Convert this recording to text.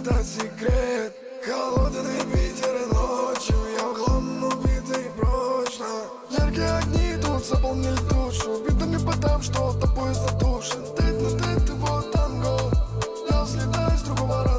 это секрет. Холодный Питер ночью, я углом убитый прочно. Яркие огни тут заполнили душу, видами потому, что тобой задушен. Тет на тет его танго, я слетаю с другого раза.